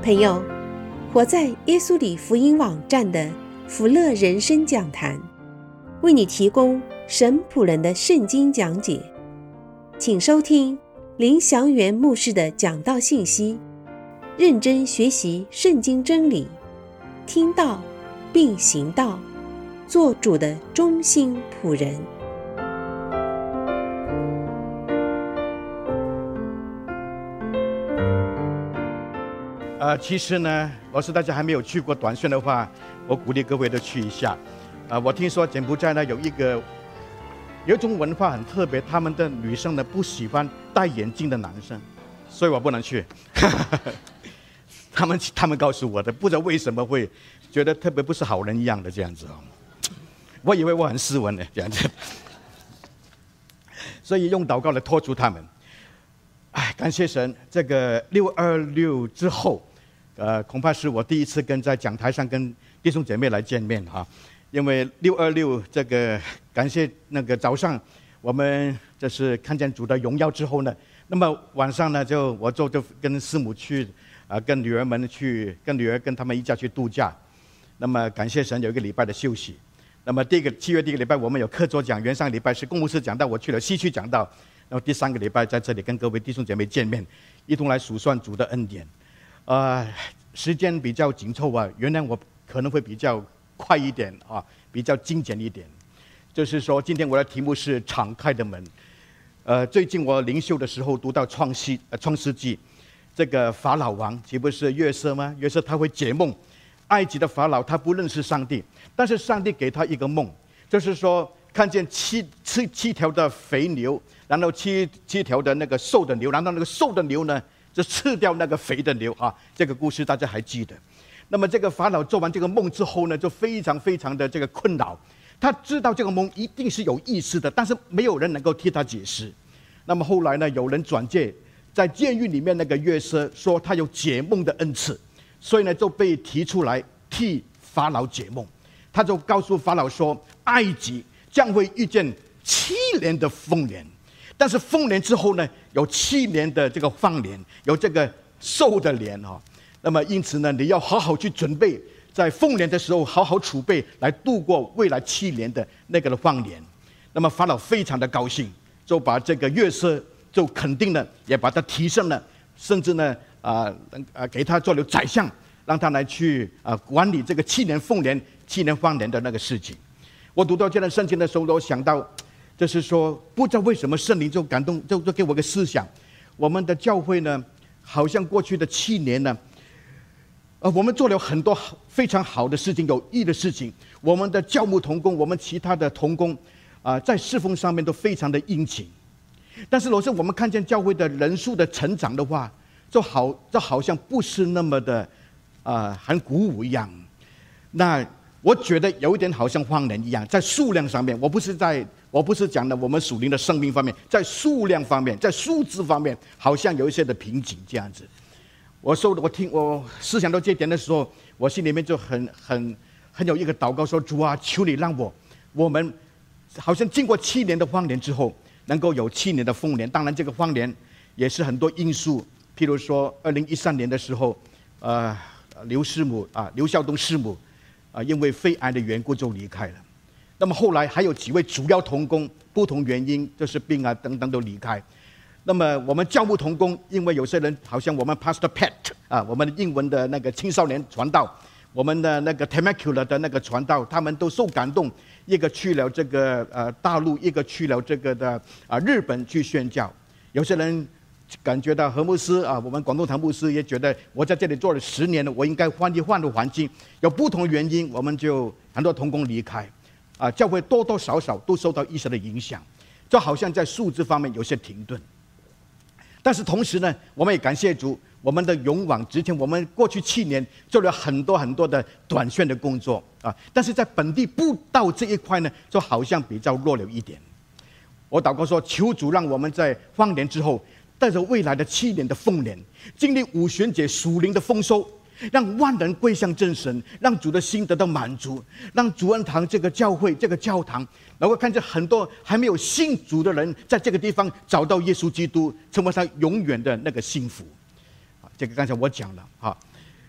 朋友，活在耶稣里福音网站的福乐人生讲坛，为你提供神仆人的圣经讲解，请收听林祥元牧师的讲道信息，认真学习圣经真理，听道并行道，做主的忠心仆人。 其实呢，若是大家还没有去过短宣的话，我鼓励各位都去一下。我听说柬埔寨呢有一种文化很特别，他们的女生呢不喜欢戴眼镜的男生，所以我不能去。他们告诉我的，不知道为什么会觉得特别不是好人一样的这样子哦。我以为我很斯文的这样子，所以用祷告来拖住他们。感谢神，这个626之后。恐怕是我第一次在讲台上跟弟兄姐妹来见面哈，因为626这个感谢那个早上我们就是看见主的荣耀之后呢，那么晚上呢我就跟师母去跟女儿跟他们一家去度假，那么感谢神有一个礼拜的休息。那么7月第一个礼拜我们有客座讲员，上个礼拜是公牧师讲道，我去了西区讲道，然后第3个礼拜在这里跟各位弟兄姐妹见面，一同来数算主的恩典。时间比较紧凑啊，原来我可能会比较快一点啊，比较精简一点。就是说，今天我的题目是敞开的门。最近我灵修的时候读到创世纪，这个法老王岂不是约瑟吗？约瑟他会解梦，埃及的法老他不认识上帝，但是上帝给他一个梦，就是说看见七条的肥牛，然后七条的那个瘦的牛，然后那个瘦的牛呢就吃掉那个肥的牛啊，这个故事大家还记得。那么这个法老做完这个梦之后呢，就非常非常的这个困扰。他知道这个梦一定是有意思的，但是没有人能够替他解释。那么后来呢，有人转介在监狱里面那个约瑟说他有解梦的恩赐，所以呢就被提出来替法老解梦。他就告诉法老说，埃及将会遇见7年的丰年。但是丰年之后呢，有7年的这个放年，有这个瘦的年哈。那么因此呢，你要好好去准备，在丰年的时候好好储备，来度过未来7年的那个的放年。那么法老非常的高兴，就把这个约瑟就肯定了，也把他提升了，甚至呢给他做了宰相，让他来去管理这个7年丰年、7年放年的那个事情。我读到这段圣经的时候，我想到。就是说，不知道为什么圣灵就感动，就给我个思想。我们的教会呢，好像过去的7年呢，我们做了很多非常好的事情，有益的事情。我们的教牧同工，我们其他的同工，在侍奉上面都非常的殷勤。但是，若是我们看见教会的人数的成长的话，就好像不是那么的很鼓舞一样。那我觉得有一点好像荒年一样，在数量上面，我不是讲的我们属灵的生命方面，在数量方面，在数字方面，好像有一些的瓶颈这样子。我思想到这一点的时候，我心里面就很有一个祷告说：主啊，求你让我们好像经过7年的荒年之后，能够有7年的丰年。当然，这个荒年也是很多因素，譬如说2013年的时候，刘孝东师母。因为肺癌的缘故就离开了。那么后来还有几位主要同工，不同原因，就是病等等都离开。那么我们教牧同工，因为有些人好像我们 Pastor Pat 我们的英文的那个青少年传道，我们的那个 Temecula 的那个传道，他们都受感动，一个去了这个大陆，一个去了这个的日本去宣教。有些人感觉到何牧师我们广东堂牧师也觉得我在这里做了10年了，我应该换个环境。有不同原因，我们就很多同工离开，教会多多少少都受到一些的影响，就好像在数字方面有些停顿。但是同时呢，我们也感谢主，我们的勇往直前，我们过去7年做了很多很多的短宣的工作但是在本地布道这一块呢，就好像比较弱了一点。我祷告说，求主让我们在荒年之后，带着未来的7年的丰年，经历五旬节属灵的丰收，让万人归向真神，让主的心得到满足，让主恩堂这个教会这个教堂能够看见很多还没有信主的人在这个地方找到耶稣基督，成为他永远的那个幸福。这个刚才我讲了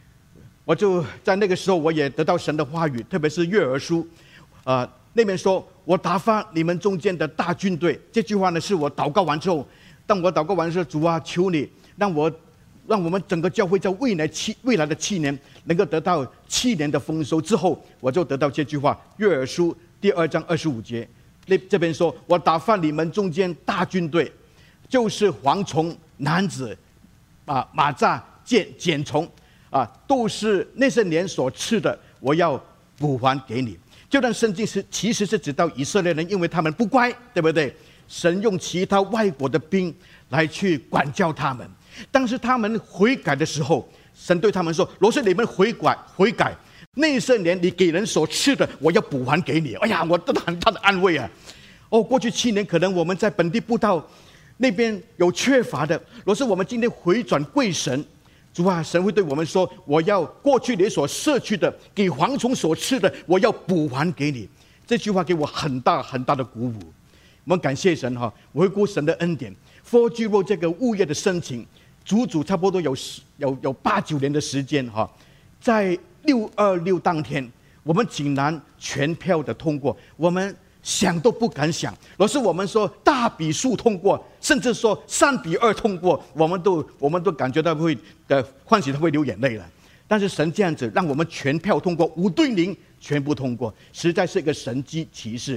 我就在那个时候，我也得到神的话语，特别是约珥书，那边说：“我打发你们中间的大军队。”这句话呢，是我祷告完之后，当我祷告完之后，主啊，求你让我们整个教会在未来的7年能够得到7年的丰收。之后，我就得到这句话，约珥书第2章25节，这边说：“我打发你们中间大军队，就是蝗虫、男子，马蚱、茧虫，都是那些年所吃的，我要补还给你。”这段圣经其实是指到以色列人，因为他们不乖，对不对？神用其他外国的兵来去管教他们。当时他们悔改的时候，神对他们说：“若是你们悔改，那些年你给人所吃的，我要补还给你。”哎呀，我得到很大的安慰啊！过去7年可能我们在本地布道那边有缺乏的，若是我们今天回转归神，主啊，神会对我们说：“我要过去你所摄取的，给蝗虫所吃的，我要补还给你。”这句话给我很大很大的鼓舞。我们感谢神哈！回顾神的恩典，4G Road 这个物业的申请，足差不多有8-9年的时间哈。在626当天，我们竟然全票的通过，我们想都不敢想。若是我们说大比数通过，甚至说3-2通过，我们都感觉到会欢喜，他会流眼泪了。但是神这样子让我们全票通过，5-0全部通过，实在是一个神迹奇事。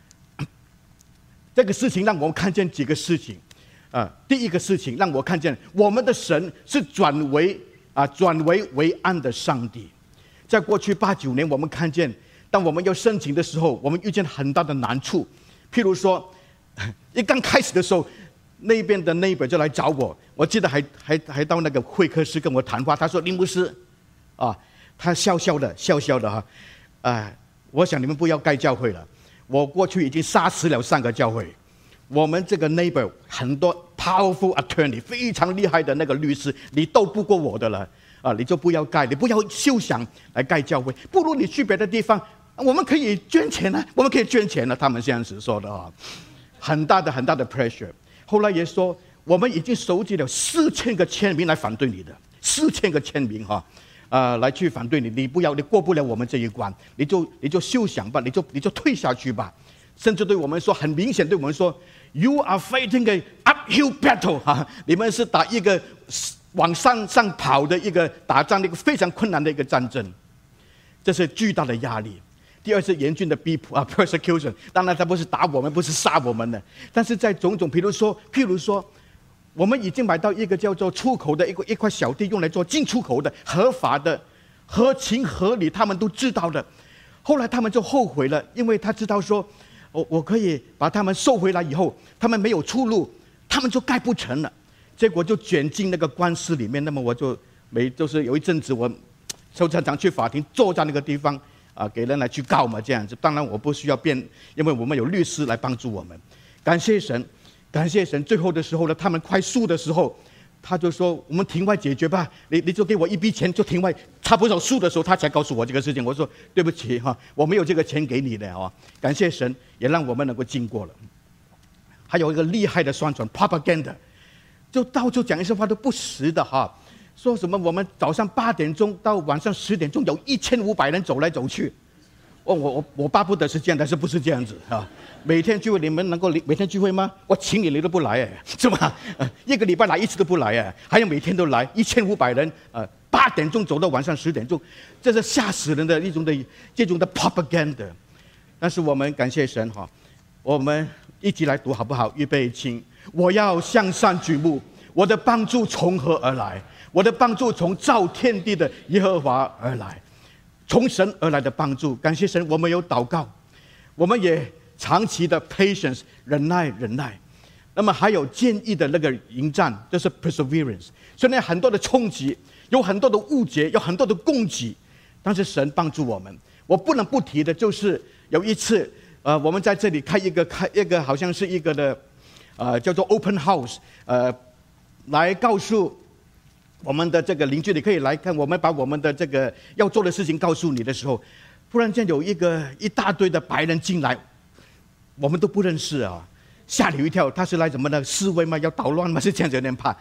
这个事情让我们看见几个事情。第一个事情让我看见我们的神是转危为安的上帝。在过去8-9年，我们看见当我们要申请的时候，我们遇见很大的难处。譬如说，一刚开始的时候，那边的 neighbor 就来找我，我记得还到那个会客室跟我谈话。他说：“林牧师，他笑笑的哈，我想你们不要盖教会了。我过去已经杀死了3个教会。我们这个 neighbor 很多 powerful attorney 非常厉害的那个律师，你斗不过我的了你就不要盖，你不要休想来盖教会，不如你去别的地方，我们可以捐钱啊，他们这样子说的很大的 pressure。后来也说，我们已经收集了4000个签名来反对你的，4000个签名来去反对你，你过不了我们这一关，你就休想吧，你就退下去吧。甚至对我们说，很明显对我们说 ，You are fighting an uphill battle 你们是打一个往上跑的一个打仗的一个非常困难的一个战争，这是巨大的压力。第二是严峻的逼迫persecution， 当然他不是打我们，不是杀我们的，但是在种种，譬如说，我们已经买到一个叫做出口的一块小地，用来做进出口的，合法的，合情合理，他们都知道的。后来他们就后悔了，因为他知道说，我可以把他们收回来以后，他们没有出路，他们就盖不成了，结果就卷进那个官司里面。那么我就是有一阵子我常常去法庭，坐在那个地方给人来去告嘛，这样子。当然我不需要辩，因为我们有律师来帮助我们。感谢神。最后的时候呢，他们快输的时候，他就说：“我们庭外解决吧，你就给我一笔钱，就庭外。”差不多输的时候，他才告诉我这个事情。我说：“对不起我没有这个钱给你的感谢神，也让我们能够经过了。”还有一个厉害的宣传 propaganda， 就到处讲一些话都不实的说什么我们早上8点钟到晚上10点钟有1500人走来走去。我巴不得是这样，但是不是这样子每天聚会，你们能够每天聚会吗？我请你都不来是吧？一个礼拜来1次都不来还有每天都来1500人8点钟走到晚上10点钟，这是吓死人的这种的 propaganda。但是我们感谢神我们一起来读好不好？预备起！我要向上举目，我的帮助从何而来？我的帮助从造天地的耶和华而来。从神而来的帮助，感谢神，我们有祷告，我们也长期的 patience 忍耐。那么还有坚毅的那个迎战，就是 perseverance。虽然很多的冲击，有很多的误解，有很多的攻击，但是神帮助我们。我不能不提的就是有一次，我们在这里开一个好像是一个的叫做 open house， 来告诉我们的这个邻居，你可以来看，我们把我们的这个要做的事情告诉你的时候，忽然间有一大堆的白人进来，我们都不认识吓你一跳。他是来怎么的示威吗？要捣乱吗？是这样子，有点怕。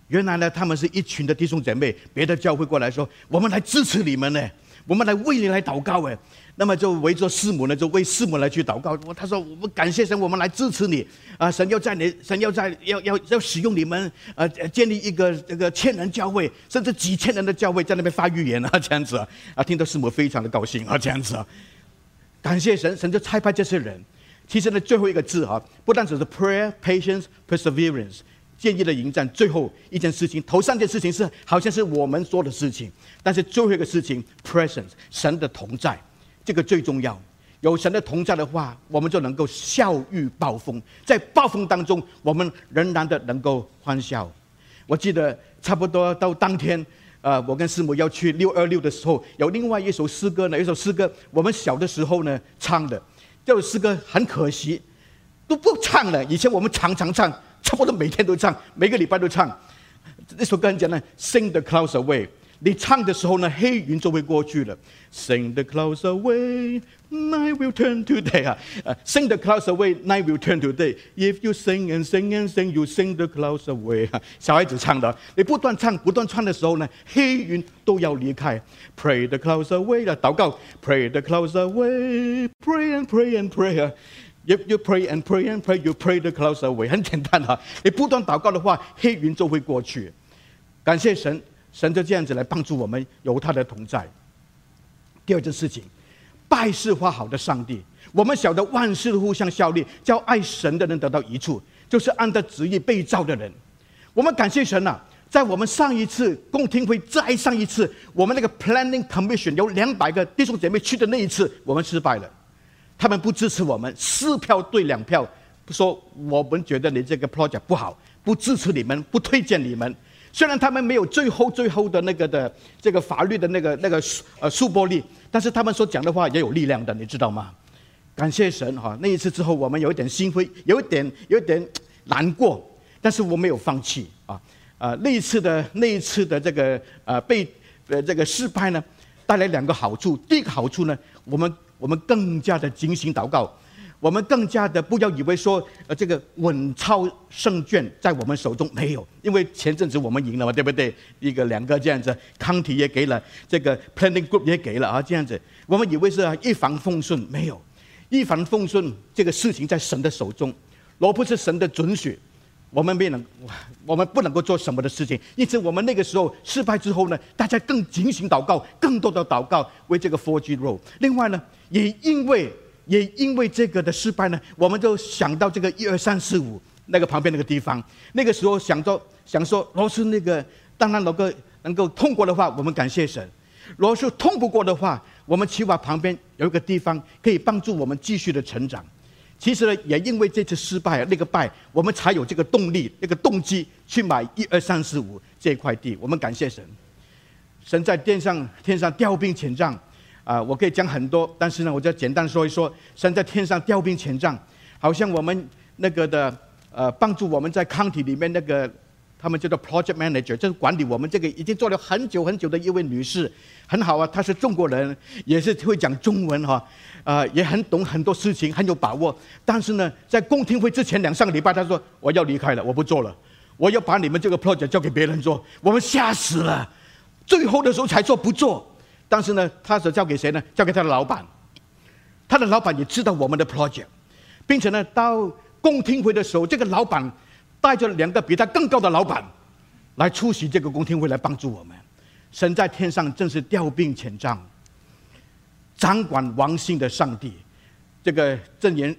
原来呢，他们是一群的弟兄姐妹，别的教会过来说，我们来支持你们呢，我们来为你来祷告哎。那么就围着师母呢，就为师母来去祷告。他说：“我们感谢神，我们来支持你啊！神要使用你们建立一个这个千人教会，甚至几千人的教会在那边发预言啊，这样子啊，听到师母非常的高兴啊，这样子啊，感谢神，神就差派这些人。其实呢，最后一个字啊，不但只是 prayer, patience, perseverance。”建议的迎战，最后一件事情，头3件事情是好像是我们说的事情，但是最后一个事情 presence 神的同在，这个最重要。有神的同在的话，我们就能够笑遇暴风，在暴风当中，我们仍然的能够欢笑。我记得差不多到当天，我跟师母要去626的时候，有另外一首诗歌呢，一首诗歌我们小的时候呢唱的，这首诗歌很可惜都不唱了。以前我们常常唱。差不多每天都唱，每个礼拜都唱。这首歌很简单 ，Sing the clouds away。你唱的时候呢，黑云就会过去了。Sing the clouds away, night will turn to day ，Sing the clouds away, night will turn to day. If you sing and sing and sing, you sing the clouds away。小孩子唱的，你不断唱不断唱的时候呢，黑云都要离开。Pray the clouds away 祷告 ，Pray the clouds away, pray and pray and pray。If you pray and pray and pray, you pray the clouds away。很简单啊，你不断祷告的话，黑云就会过去。感谢神，神就这样子来帮助我们，有他的同在。第二件事情，拜是花好的上帝。我们晓得万事互相效力，叫爱神的人得到益处，就是按照旨意被造的人。我们感谢神啊，在我们上一次共听会，再上一次，我们那个 Planning Commission 有200个弟兄姐妹去的那一次，我们失败了。他们不支持我们，4票对2票，说我们觉得你这个 project 不好，不支持你们，不推荐你们。虽然他们没有最后的那个的这个法律的那个诉驳力，但是他们所讲的话也有力量的，你知道吗？感谢神哈！那一次之后，我们有一点心灰，有一点难过，但是我没有放弃啊。那一次的这个这个失败呢，带来2个好处。第一个好处呢，我们更加的警醒祷告，我们更加的不要以为说这个稳操胜券在我们手中，没有，因为前阵子我们赢了嘛，对不对？2个这样子，康体也给了，这个 Planning Group 也给了啊，这样子，我们以为是一帆风顺，没有，一帆风顺这个事情在神的手中，若不是神的准许，我们不能够做什么的事情。因此我们那个时候失败之后呢，大家更警醒祷告，更多的祷告为这个 4G Road。另外呢，也因为这个的失败呢，我们就想到这个1、2、3、4、5那个旁边那个地方。那个时候想说，若是那个当然能够通过的话，我们感谢神；若是通不过的话，我们起码旁边有一个地方可以帮助我们继续的成长。其实呢，也因为这次失败那个败，我们才有这个动力、那个动机去买1、2、3、4、5这块地。我们感谢神，神在天上调兵遣将我可以讲很多，但是呢，我就简单说一说，神在天上调兵遣将，好像我们那个的帮助我们在康体里面那个。他们叫做 project manager， 就是管理我们这个已经做了很久很久的一位女士，很好啊，她是中国人，也是会讲中文哈，也很懂很多事情，很有把握。但是呢，在共听会之前2、3个礼拜，她说我要离开了，我不做了，我要把你们这个 project 交给别人做。我们吓死了，最后的时候才说不做。但是呢，她是交给谁呢？交给她的老板，她的老板也知道我们的 project， 并且呢，到共听会的时候，这个老板带着2个比他更高的老板来出席这个共听会，来帮助我们。神在天上正是调兵遣将，掌管王心的上帝。这个箴言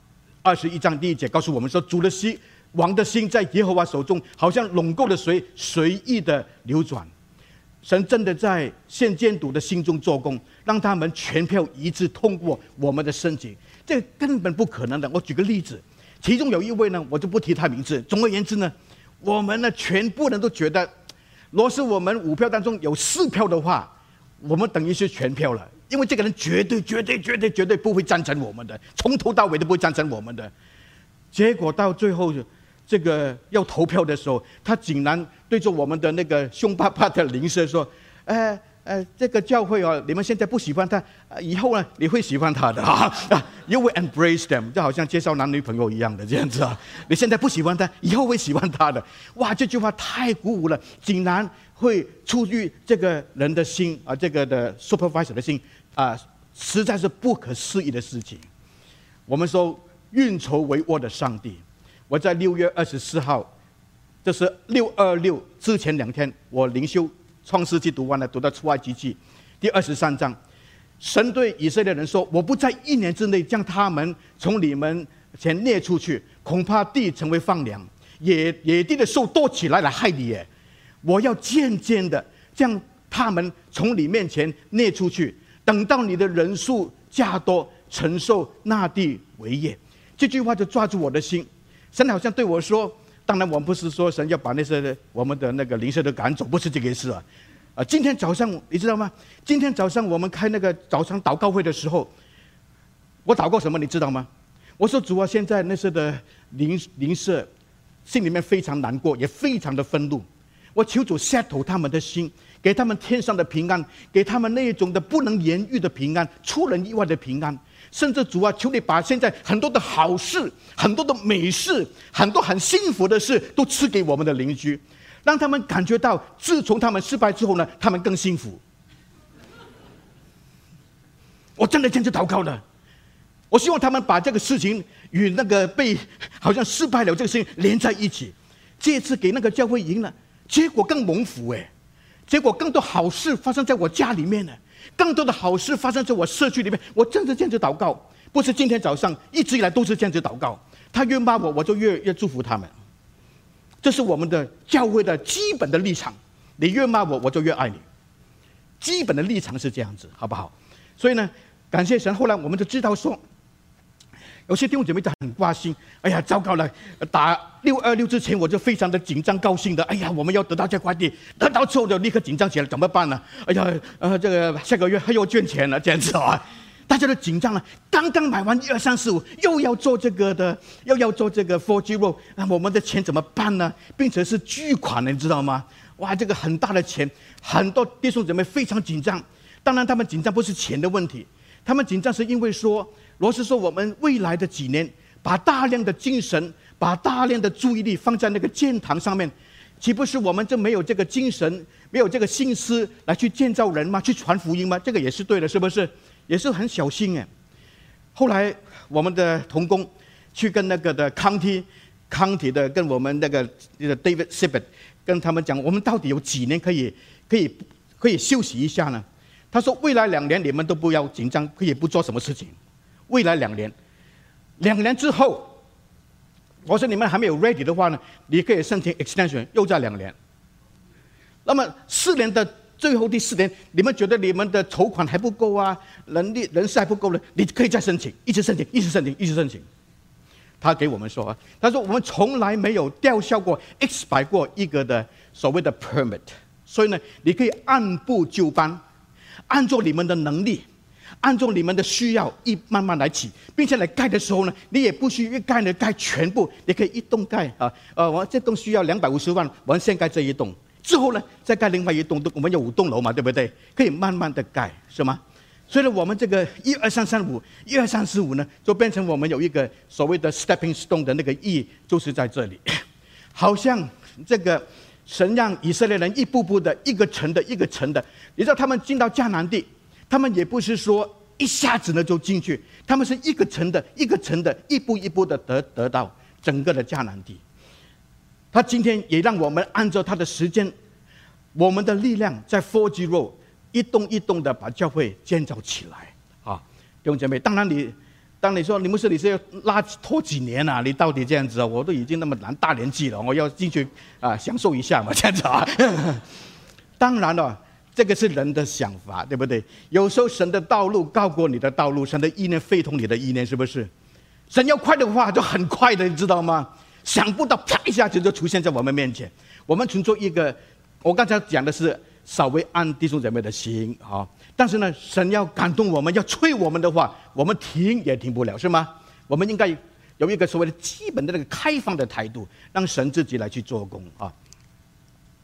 21章1节告诉我们说，主的心，王的心在耶和华手中，好像垄沟的水，随意的流转。神真的在现监督的心中做工，让他们全票一致通过我们的申请，这根本不可能的。我举个例子。其中有一位呢，我就不提他名字。总而言之呢，我们呢全部人都觉得，若是我们5票当中有4票的话，我们等于是全票了，因为这个人绝对不会赞成我们的，从头到尾都不会赞成我们的。结果到最后这个要投票的时候，他竟然对着我们的那个凶巴巴的邻舍说： 这个教会哦，你们现在不喜欢他，以后呢你会喜欢他的You will embrace them， 就好像介绍男女朋友一样的这样子啊。你现在不喜欢他，以后会喜欢他的。哇，这句话太鼓舞了，竟然会出于这个人的心啊，这个的 supervisor 的心啊，实在是不可思议的事情。我们说运筹帷幄的上帝，我在6月24号，这是626之前2天，我灵修创世纪读完了，读到出埃及记第23章。神对以色列人说：“我不在1年之内将他们从你们前列出去，恐怕地成为荒凉，野地的兽多起来害你耶。我要渐渐的将他们从你面前列出去，等到你的人数加多，承受那地为业。”这句话就抓住我的心。神好像对我说：“当然，我们不是说神要把那些我们的那个灵舍都赶走，不是这个意思啊。今天早上你知道吗？今天早上我们开那个早上祷告会的时候，我祷告什么你知道吗？我说主啊，现在那些的灵舍心里面非常难过，也非常的愤怒。我求主 settle 他们的心，给他们天上的平安，给他们那一种的不能言喻的平安，出人意外的平安。甚至主啊，求你把现在很多的好事、很多的美事、很多很幸福的事都赐给我们的邻居，让他们感觉到自从他们失败之后呢，他们更幸福。我真的这样子祷告的。我希望他们把这个事情与那个被好像失败了这个事情连在一起。这次给那个教会赢了，结果更蒙福结果更多好事发生在我家里面了，更多的好事发生在我社区里面。我真的这样子祷告，不是今天早上，一直以来都是这样子祷告。他越骂我，我就越祝福他们。这是我们的教会的基本的立场。你越骂我，我就越爱你。基本的立场是这样子，好不好？所以呢，感谢神。后来我们就知道说，有些弟兄姐妹就很挂心，哎呀，糟糕了！打626之前我就非常的紧张高兴的，哎呀，我们要得到这块地，得到之后就立刻紧张起来，怎么办呢？哎呀，这个下个月还要捐钱了，这样子大家都紧张了。刚刚买完1、2、3、4、5，又要做这个的，又要做这个 4G road， 那我们的钱怎么办呢？并且是巨款呢，你知道吗？哇，这个很大的钱，很多弟兄姊妹非常紧张。当然，他们紧张不是钱的问题，他们紧张是因为说，罗斯说我们未来的几年，把大量的精神、把大量的注意力放在那个建堂上面，岂不是我们就没有这个精神、没有这个心思来去建造人吗？去传福音吗？这个也是对的，是不是？也是很小心后来我们的同工去跟那个的康体的跟我们那个 David Sibbett 跟他们讲，我们到底有几年可以休息一下呢？他说未来2年你们都不要紧张，可以不做什么事情。未来2年，2年之后，我说你们还没有 ready 的话呢，你可以申请 extension， 又在2年。那么4年的最后第4年，你们觉得你们的筹款还不够啊，人事还不够呢，你可以再申请，一直申请。他给我们说他说我们从来没有吊销过 expire 过一个的所谓的 permit， 所以呢，你可以按部就班，按照你们的能力，按照你们的需要慢慢来起，并且来盖的时候呢，你也不需要盖全部，你可以一栋盖我这栋需要250万，我们先盖这一栋。之后呢，再盖另外一栋，我们有5栋楼嘛，对不对？可以慢慢的盖，是吗？所以呢，我们这个1、2、3、35、1、2、3、4、5呢，就变成我们有一个所谓的 stepping stone 的那个意义，就是在这里。好像这个神让以色列人一步步的，一个城的，你知道他们进到迦南地，他们也不是说一下子呢就进去，他们是一个城的，一步一步的得到整个的迦南地。他今天也让我们按照他的时间，我们的力量在 4G road 一栋一栋的把教会建造起来弟兄姐妹，当你说你是要拖几年啊？你到底这样子我都已经那么大年纪了，我要进去享受一下嘛，这样子当然了，这个是人的想法，对不对？有时候神的道路高过你的道路，神的意念非同你的意念，是不是？神要快的话就很快的，你知道吗？想不到啪一下子就出现在我们面前。我们存做一个，我刚才讲的是稍微按弟兄姐妹的心但是呢，神要感动我们，要催我们的话，我们停也停不了，是吗？我们应该有一个所谓的基本的那个开放的态度，让神自己来去做工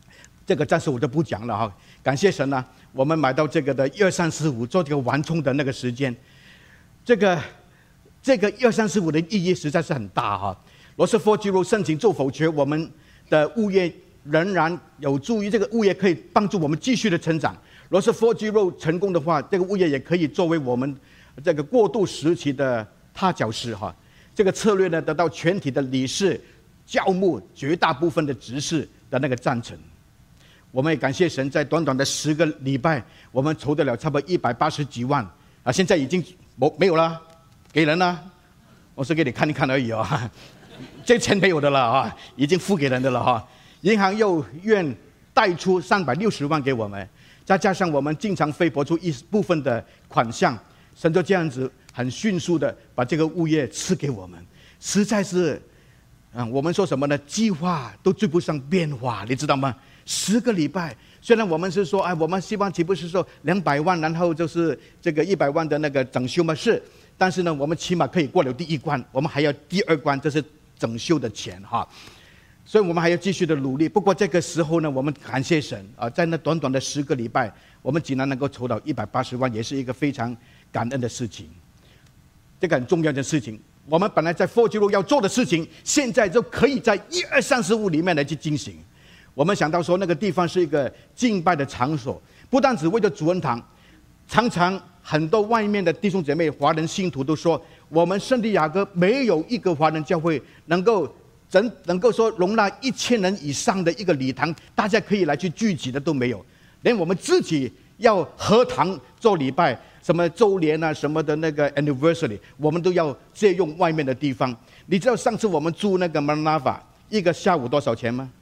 这个暂时我就不讲了哈。感谢神啊，我们买到这个的1234做这个完充的那个时间，这个1234的意义实在是很大哈。罗斯福基路申请做否决，我们的物业仍然有助于这个物业可以帮助我们继续的成长。罗斯福基路成功的话，这个物业也可以作为我们这个过渡时期的踏脚石哈。这个策略呢，得到全体的理事、教牧绝大部分的执事的那个赞成。我们也感谢神，在短短的10个礼拜，我们筹得了差不多180几万啊！现在已经没有了，给人了，我是给你看一看而已啊，这钱没有的了啊，已经付给人的了哈。银行又愿贷出360万给我们，再加上我们经常费拨出一部分的款项，神就这样子很迅速的把这个物业赐给我们，实在是，我们说什么呢？计划都追不上变化，你知道吗？10个礼拜，虽然我们是说，我们希望岂不是说200万，然后就是这个100万的那个整修嘛？是，但是呢，我们起码可以过了第1关，我们还要第2关，这是整修的钱哈。所以我们还要继续的努力。不过这个时候呢，我们感谢神啊，在那短短的10个礼拜，我们竟然能够筹到180万，也是一个非常感恩的事情。这个很重要的事情，我们本来在4基路要做的事情，现在就可以在1235里面来去进行。我们想到说，那个地方是一个敬拜的场所，不但只为了主恩堂，常常很多外面的弟兄姐妹、华人信徒都说，我们圣地亚哥没有一个华人教会能够说容纳1000人以上的一个礼堂，大家可以来去聚集的都没有，连我们自己要合堂做礼拜，什么周年啊什么的那个 anniversary， 我们都要借用外面的地方。你知道上次我们租那个 Manava 一个下午多少钱吗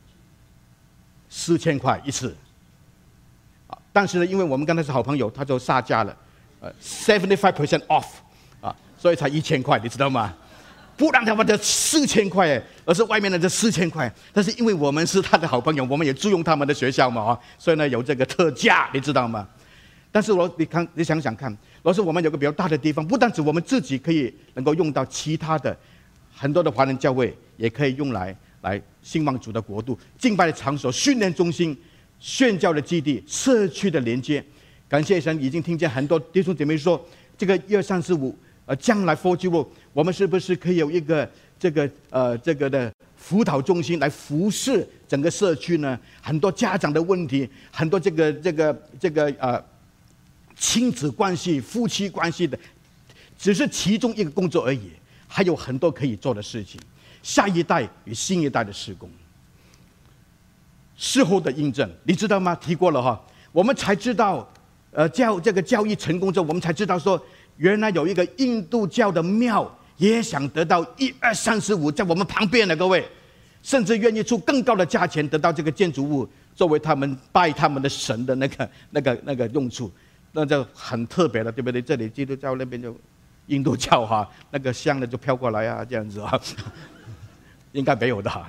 ？4000块一次，但是呢，因为我们跟他是好朋友，他就杀价了，75% off 啊，所以才1000块，你知道吗？不然他们的4000块，而是外面的这4000块。但是因为我们是他的好朋友，我们也租用他们的学校嘛，所以呢有这个特价，你知道吗？但是你想想看，若是我们有个比较大的地方，不但只我们自己可以能够用到，其他的很多的华人教会也可以用来兴旺主的国度，敬拜的场所、训练中心、宣教的基地、社区的连接。感谢神，已经听见很多弟兄姐妹说，这个1235，将来4基路，我们是不是可以有一个这个的辅导中心来服侍整个社区呢？很多家长的问题，很多这个亲子关系、夫妻关系的，只是其中一个工作而已，还有很多可以做的事情。下一代与新一代的事工，事后的印证，你知道吗？提过了哈，我们才知道，这个教育成功之后，我们才知道说，原来有一个印度教的庙也想得到1235在我们旁边的各位，甚至愿意出更高的价钱得到这个建筑物作为他们拜他们的神的那个用处，那就很特别了，对不对？这里基督教那边就印度教哈，那个香的就飘过来啊，这样子啊。应该没有的。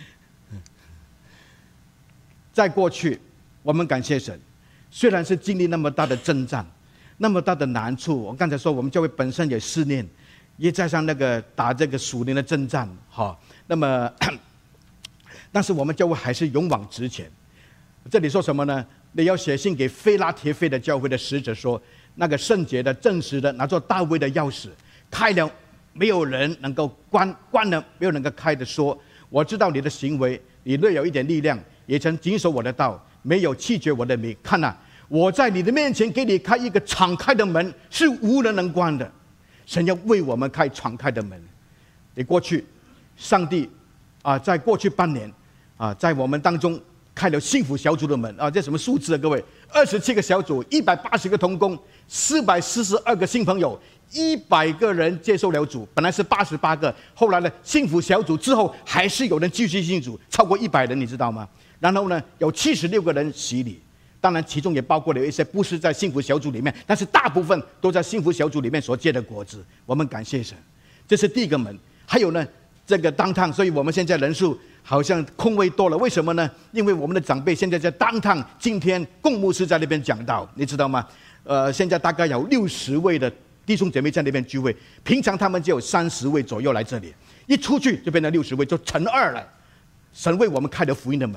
在过去，我们感谢神，虽然是经历那么大的征战，那么大的难处，我刚才说我们教会本身也试炼，也加上那个打这个属灵的征战，那么，但是我们教会还是勇往直前。这里说什么呢？你要写信给非拉铁非的教会的使者说，那个圣洁的、正直的，拿作大卫的钥匙，开了没有人能够关，关了没有人能够开的说，我知道你的行为，你略有一点力量，也曾谨守我的道，没有弃绝我的名。看啊，我在你的面前给你开一个敞开的门，是无人能关的。神要为我们开敞开的门。你过去，上帝在过去半年在我们当中开了幸福小组的门这什么数字啊？各位，27个小组，180个同工，442个新朋友，100个人接受了主，本来是88个，后来呢，幸福小组之后还是有人继续信主，超过100人，你知道吗？然后呢，有76个人洗礼，当然其中也包括了一些不是在幸福小组里面，但是大部分都在幸福小组里面所结的果子。我们感谢神，这是第一个门。还有呢，这个当趟，所以我们现在人数好像空位多了，为什么呢？因为我们的长辈现在在当趟，今天共牧师在那边讲道，你知道吗？现在大概有60位的弟兄姐妹在那边聚会，平常他们就有30位左右来这里，一出去就变成60位，就乘2了。神为我们开了福音的门。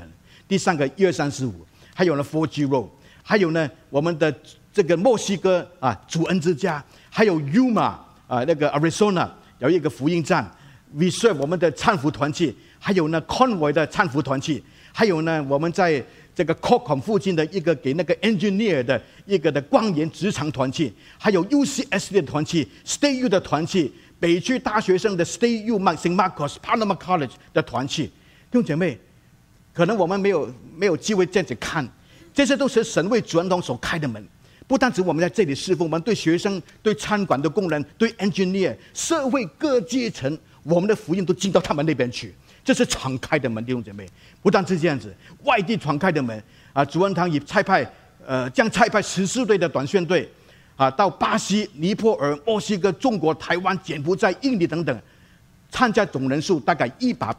第3个1235，还有呢 4G Road， 还有呢我们的这个墨西哥主恩之家，还有 Yuma 那个 Arizona 有一个福音站 ，We Serve 我们的搀扶团契，还有呢 Convoy 的搀扶团契，还有呢我们在这个 Qualcomm 附近的一个给那个 engineer 的一个的光研职场团契，还有 UCSD 的团契 ，Stay U 的团契，北区大学生的 Stay U St. Marcos Panama College 的团契。弟兄姐妹，可能我们没有机会这样子看，这些都是神为主恩堂所开的门。不单止我们在这里侍奉，我们对学生、对餐馆的工人、对 engineer、社会各阶层，我们的福音都进到他们那边去。这是敞开的门，弟兄姐妹。不但是这样子，外地敞开的门主恩堂以将差派14队的短宣队到巴西、尼泊尔、墨西哥、中国、台湾、柬埔寨、印尼等等，参加总人数大概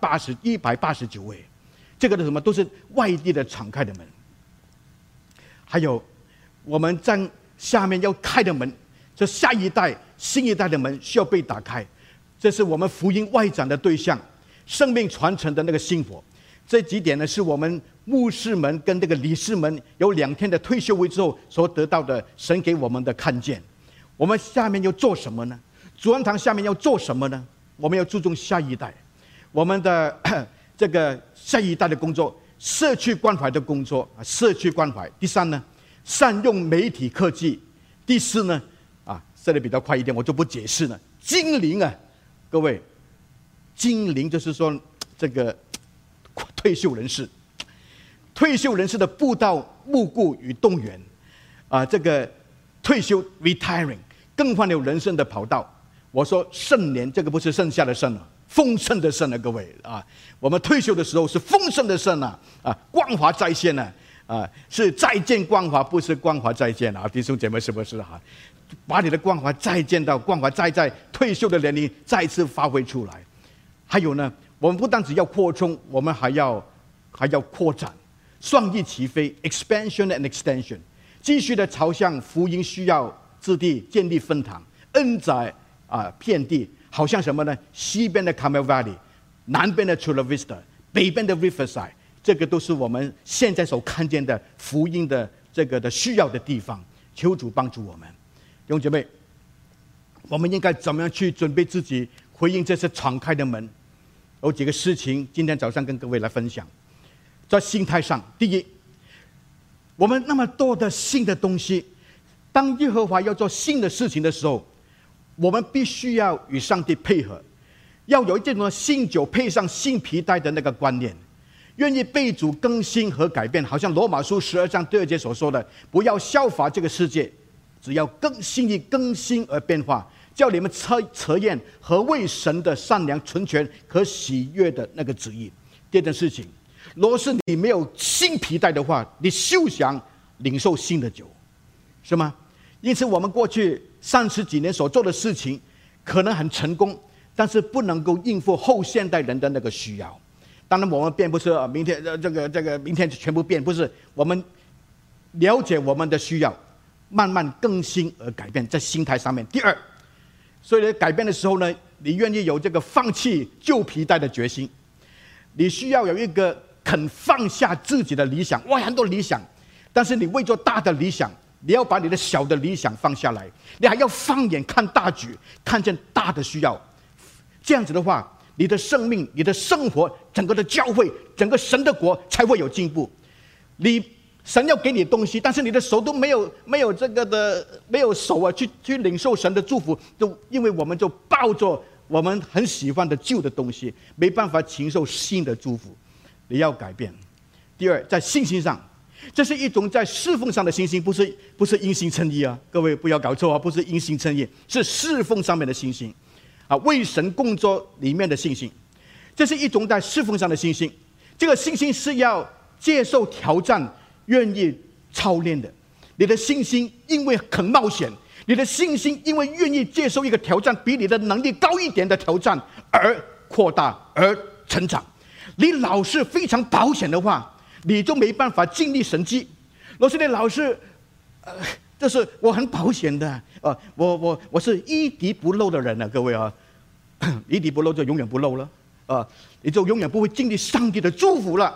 189位。这个的什么都是外地的敞开的门。还有我们在下面要开的门，这下一代、新一代的门需要被打开。这是我们福音外展的对象。生命传承的那个薪火，这几点呢，是我们牧师们跟这个理事们有2天的退休会之后所得到的神给我们的看见。我们下面要做什么呢？主恩堂下面要做什么呢？我们要注重下一代，我们的这个下一代的工作，社区关怀的工作社区关怀。第3呢，善用媒体科技。第4呢，这里比较快一点，我就不解释了。精灵各位。精灵就是说，这个退休人士的布道、牧顾与动员，这个退休 retiring 更换了人生的跑道。我说盛年，这个不是剩下的剩了，丰盛的盛了，各位我们退休的时候是丰盛的盛光华再现是再见光华，不是光华再见弟兄姐妹，是不是把你的光华再见到光华再在退休的年龄再次发挥出来。还有呢，我们不但只要扩充，我们还要扩展，双翼齐飞 ，expansion and extension， 继续的朝向福音需要之地建立分堂，恩载遍地，好像什么呢？西边的 Carmel Valley， 南边的 Chula Vista， 北边的 Riverside， 这个都是我们现在所看见的福音的这个的需要的地方。求主帮助我们，弟兄姐妹，我们应该怎么样去准备自己回应这些敞开的门？有几个事情，今天早上跟各位来分享。在心态上，第一，我们那么多的新的东西，当耶和华要做新的事情的时候，我们必须要与上帝配合，要有这种新酒配上新皮带的那个观念，愿意被主更新和改变。好像罗马书12章2节所说的，不要效法这个世界，只要更新而变化，叫你们测验何为神的善良、纯全、可喜悦的那个旨意。第二件事情，若是你没有新皮带的话，你休想领受新的酒，是吗？因此，我们过去30几年所做的事情，可能很成功，但是不能够应付后现代人的那个需要。当然，我们变不是明天这个明天就全部变，不是。我们了解我们的需要，慢慢更新而改变，在心态上面。第二，所以改变的时候呢，你愿意有这个放弃旧皮带的决心，你需要有一个肯放下自己的理想。哇，很多理想，但是你为做大的理想，你要把你的小的理想放下来，你还要放眼看大局，看见大的需要。这样子的话，你的生命、你的生活、整个的教会、整个神的国才会有进步。神要给你东西，但是你的手都没有这个的，没有手去领受神的祝福，就因为我们就抱着我们很喜欢的旧的东西，没办法承受新的祝福。你要改变。第二，在信心上，这是一种在侍奉上的信心，不是因信称义各位不要搞错不是因信称义，是侍奉上面的信心为神工作里面的信心。这是一种在侍奉上的信心，这个信心是要接受挑战，愿意操练的。你的信心因为肯冒险，你的信心因为愿意接受一个挑战，比你的能力高一点的挑战而扩大而成长。你老是非常保险的话，你就没办法经历神迹。若是你老是就是我很保险的我是一滴不漏的人各位一滴不漏就永远不漏了你就永远不会经历上帝的祝福了。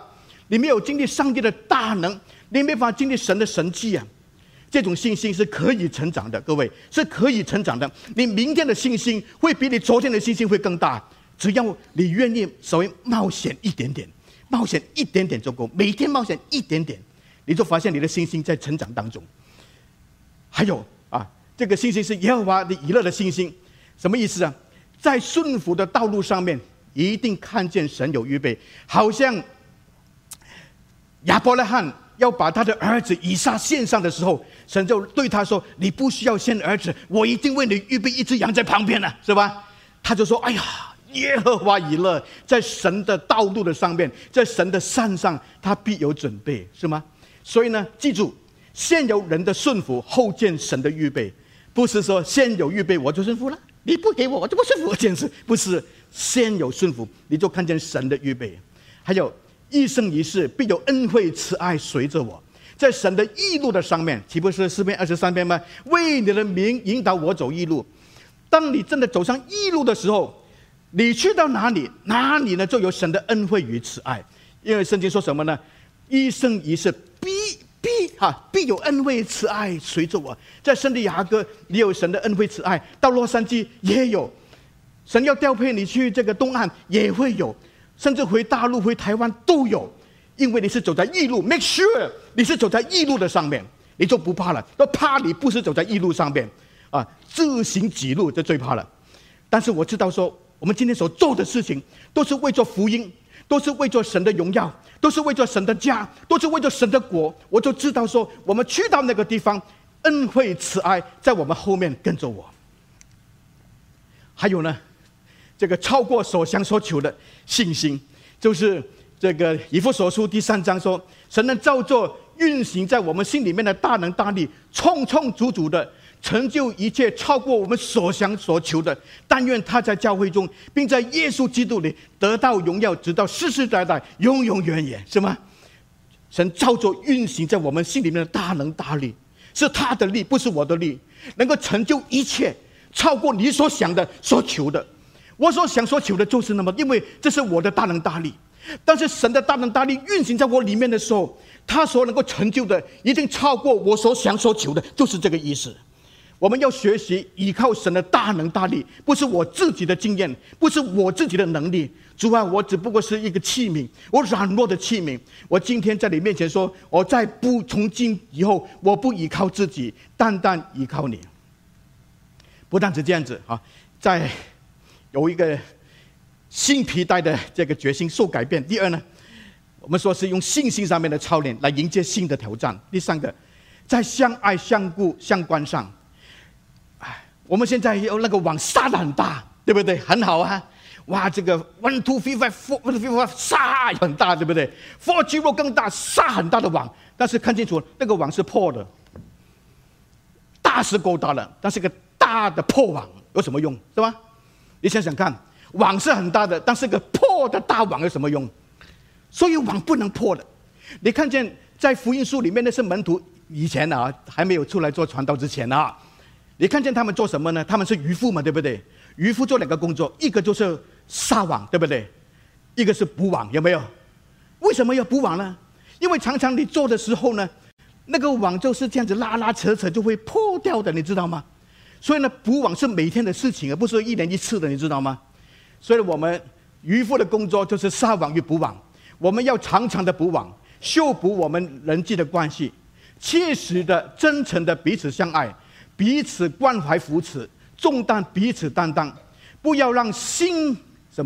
你没有经历上帝的大能，你没法经历神的神迹啊。这种信心是可以成长的，各位是可以成长的。你明天的信心会比你昨天的信心会更大，只要你愿意稍微冒险一点点，冒险一点点就够，每天冒险一点点，你就发现你的信心在成长当中。还有啊，这个信心是耶和华的以勒的信心，什么意思啊？在顺服的道路上面，一定看见神有预备，好像亚伯拉罕要把他的儿子以撒献上的时候，神就对他说：“你不需要献儿子，我一定为你预备一只羊在旁边呢，是吧？”他就说：“哎呀，耶和华以勒在神的道路的上面，在神的山上，他必有准备，是吗？”所以呢，记住，先有人的顺服，后见神的预备，不是说先有预备我就顺服了，你不给我，我就不顺服，这件事不是。先有顺服，你就看见神的预备。还有一生一世必有恩惠慈爱随着我，在神的义路的上面，岂不是诗篇23篇吗？为你的名引导我走义路。当你真的走上义路的时候，你去到哪里，哪里呢就有神的恩惠与慈爱。因为圣经说什么呢？一生一世必有恩惠慈爱随着我。在圣地亚哥也有神的恩惠慈爱，到洛杉矶也有。神要调配你去这个东岸也会有，甚至回大陆回台湾都有，因为你是走在义路 ，make sure 你是走在义路的上面，你就不怕了。都怕你不是走在义路上面啊，自行己路就最怕了。但是我知道说，我们今天所做的事情都是为做福音，都是为做神的荣耀，都是为做神的家，都是为做神的国。我就知道说，我们去到那个地方，恩惠慈爱在我们后面跟着我。还有呢，这个超过所想所求的信心，就是这个以弗所书第3章说，神能照着运行在我们心里面的大能大力，充充足足的成就一切，超过我们所想所求的。但愿他在教会中，并在耶稣基督里得到荣耀，直到世世代代，永永远远，是吗？神照着运行在我们心里面的大能大力，是他的力，不是我的力，能够成就一切，超过你所想的所求的。我所想所求的就是那么，因为这是我的大能大力。但是神的大能大力运行在我里面的时候，他所能够成就的一定超过我所想所求的，就是这个意思。我们要学习依靠神的大能大力，不是我自己的经验，不是我自己的能力。主啊，我只不过是一个器皿，我软弱的器皿。我今天在你面前说，我再不从今以后，我不依靠自己，单单依靠你。不但是这样子啊，在有一个新皮带的这个决心受改变。第二呢，我们说是用信心上面的操练来迎接新的挑战。第三个，在相爱相顾相关上，我们现在有那个网撒得很大，对不对？很好啊，哇，这个 1 2 3 5 4 5撒很大，对不对？4G 若更大，撒很大的网，但是看清楚，那个网是破的，大是够大了，但是个大的破网有什么用，是吧？你想想看，网是很大的，但是个破的大网有什么用？所以网不能破的。你看见在福音书里面那些门徒以前啊，还没有出来做传道之前啊，你看见他们做什么呢？他们是渔夫嘛，对不对？渔夫做2个工作，一个就是撒网，对不对？一个是捕网，有没有？为什么要捕网呢？因为常常你做的时候呢，那个网就是这样子拉拉扯扯就会破掉的，你知道吗？所以呢，捕网是每天的事情，而不是1年1次的，你知道吗？所以我们渔夫的工作就是撒网与捕网，我们要常常的捕网，修补我们人际的关系，切实的、真诚的彼此相爱，彼此关怀扶持，重担彼此担当，不要让心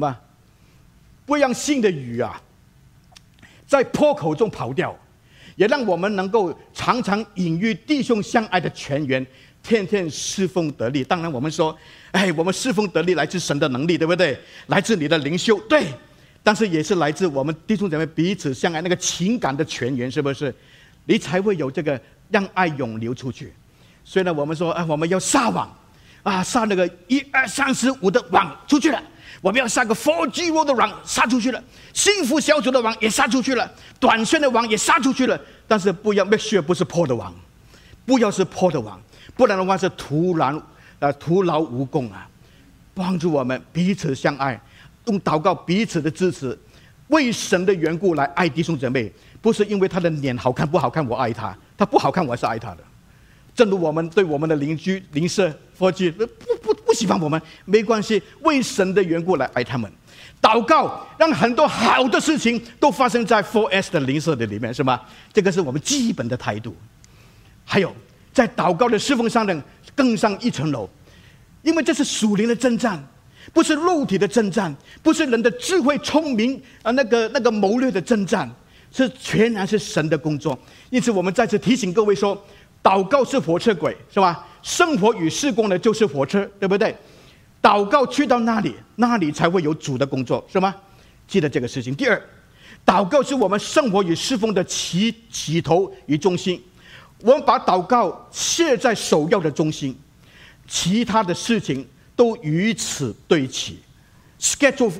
的鱼啊，在破口中跑掉，也让我们能够常常隐喻弟兄相爱的泉源，天天侍奉得力。当然我们说，我们侍奉得力来自神的能力，对不对？来自你的灵修，对，但是也是来自我们弟兄姐妹彼此相爱那个情感的泉源，是不是？你才会有这个让爱涌流出去。所以呢，我们说我们要撒网啊，撒那个1、2、35的网出去了。我们要撒个 4G 的网撒出去了，幸福小组的网也撒出去了，短线的网也撒出去了。但是不要 make sure 不是破的网，不要是破的网，不然的话是徒劳无功啊！帮助我们彼此相爱，用祷告彼此的支持， 为神的缘故来爱弟兄姐妹，不是因为他的脸好看不好看我爱他，他不好看我还是爱他的。正如我们对我们的邻居、邻舍、伙计不喜欢我们，没关系，为神的缘故来爱他们。祷告让很多好的事情都发生在 4S 的邻舍的里面，是吗？这个是我们基本的态度。还有在祷告的侍奉上呢，更上一层楼，因为这是属灵的征战，不是肉体的征战，不是人的智慧聪明那个谋略的征战，是全然是神的工作。因此我们再次提醒各位说，祷告是火车轨，是吧？生活与事工呢就是火车，对不对？祷告去到那里才会有主的工作，是吗？记得这个事情。第二，祷告是我们生活与侍奉的起头与中心。我们把祷告设在首要的中心，其他的事情都与此对齐。Schedule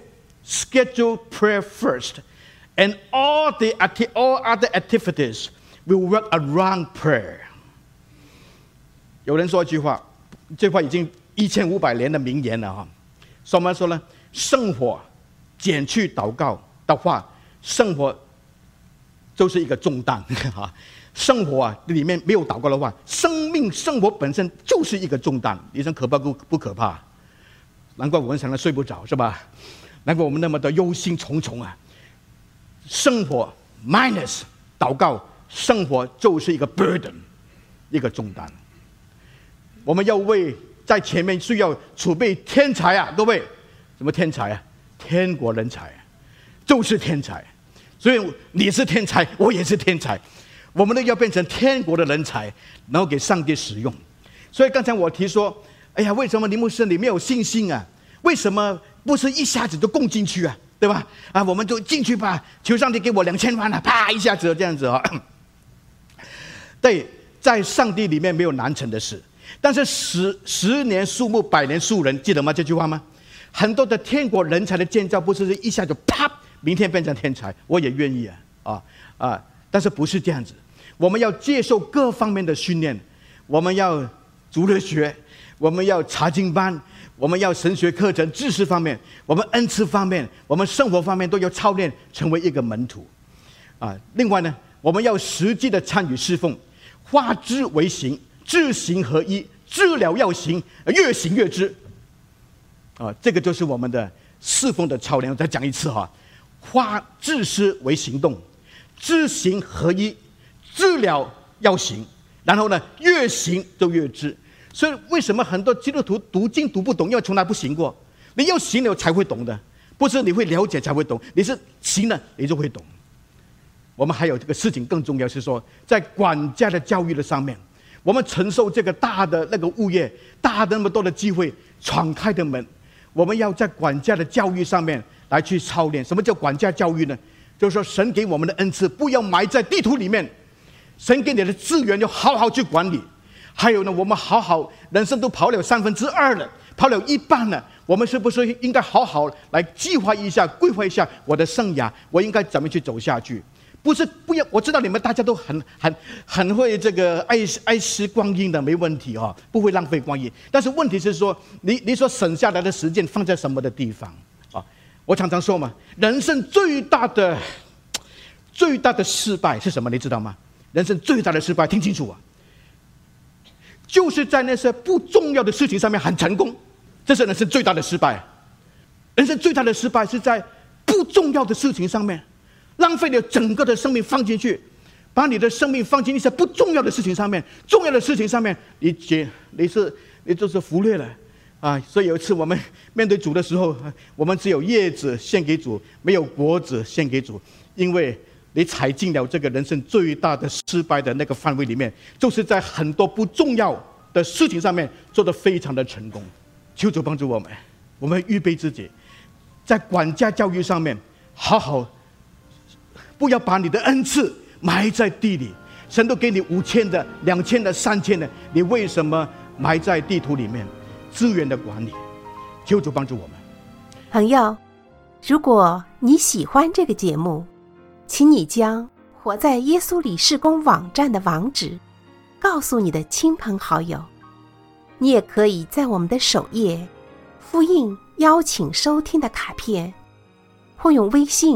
prayer first, and all other activities will work around prayer. 有人说一句话，这话已经1500年的名言了哈。什么说呢？圣火减去祷告的话，圣火就是一个重担哈。圣火里面没有祷告的话，生活本身就是一个重担。你说可怕不可怕？难怪我们常常睡不着，是吧？难怪我们那么的忧心忡忡啊！圣火 minus 祷告，圣火就是一个 burden， 一个重担。我们要为在前面需要储备天才啊，各位，什么天才啊？天国人才，就是天才。所以你是天才，我也是天才。我们都要变成天国的人才，然后给上帝使用。所以刚才我提说，哎呀，为什么林牧师你没有信心啊？为什么不是一下子就供进去啊？对吧？我们就进去吧，求上帝给我2000万啊，啪一下子这样子啊。对，在上帝里面没有难成的事，但是十年树木，百年树人，记得吗？这句话吗？很多的天国人才的建造，不是一下就啪，明天变成天才，我也愿意啊。但是不是这样子，我们要接受各方面的训练，我们要主日学，我们要查经班，我们要神学课程、知识方面，我们恩赐方面，我们生活方面都要操练，成为一个门徒另外呢，我们要实际的参与侍奉，化知为行，知行合一，知了要行，越行越知这个就是我们的侍奉的操练。我再讲一次化知识为行动，知行合一，知了要行，然后呢，越行就越知。所以为什么很多基督徒读经读不懂？因为从来不行过。你要行了才会懂的，不是你会了解才会懂，你是行了你就会懂。我们还有这个事情更重要，是说在管家的教育的上面，我们承受这个大的那个物业，大的那么多的机会，敞开的门，我们要在管家的教育上面来去操练。什么叫管家教育呢？就是说神给我们的恩赐不要埋在地图里面，神给你的资源要好好去管理。还有呢，我们好好人生都跑了2/3了，跑了一半了，我们是不是应该好好来计划一下、规划一下我的生涯，我应该怎么去走下去？不要，我知道你们大家都很会这个爱惜光阴的，没问题不会浪费光阴。但是问题是说，你所省下来的时间放在什么的地方我常常说嘛，人生最大的失败是什么？你知道吗？人生最大的失败，听清楚就是在那些不重要的事情上面很成功，这是人生最大的失败。人生最大的失败是在不重要的事情上面浪费了整个的生命放进去，把你的生命放进一些不重要的事情上面，重要的事情上面你就是忽略了所以有一次我们面对主的时候，我们只有叶子献给主，没有果子献给主，因为你踩进了这个人生最大的失败的那个范围里面，就是在很多不重要的事情上面做得非常的成功。求主帮助我们，我们预备自己，在管家教育上面好好，不要把你的恩赐埋在地里。神都给你5000的、2000的、3000的，你为什么埋在地图里面？资源的管理，求主帮助我们。 朋友，如果你喜欢这个节目，请你将活在耶稣里事工网站的网址告诉你的亲朋好友。你也可以在我们的首页复印邀请收听的卡片，或用微信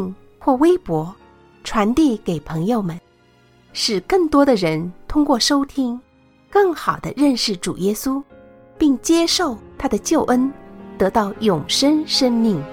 或微博传递给朋友们，使更多的人通过收听更好地认识主耶稣，并接受他的救恩，得到永生生命。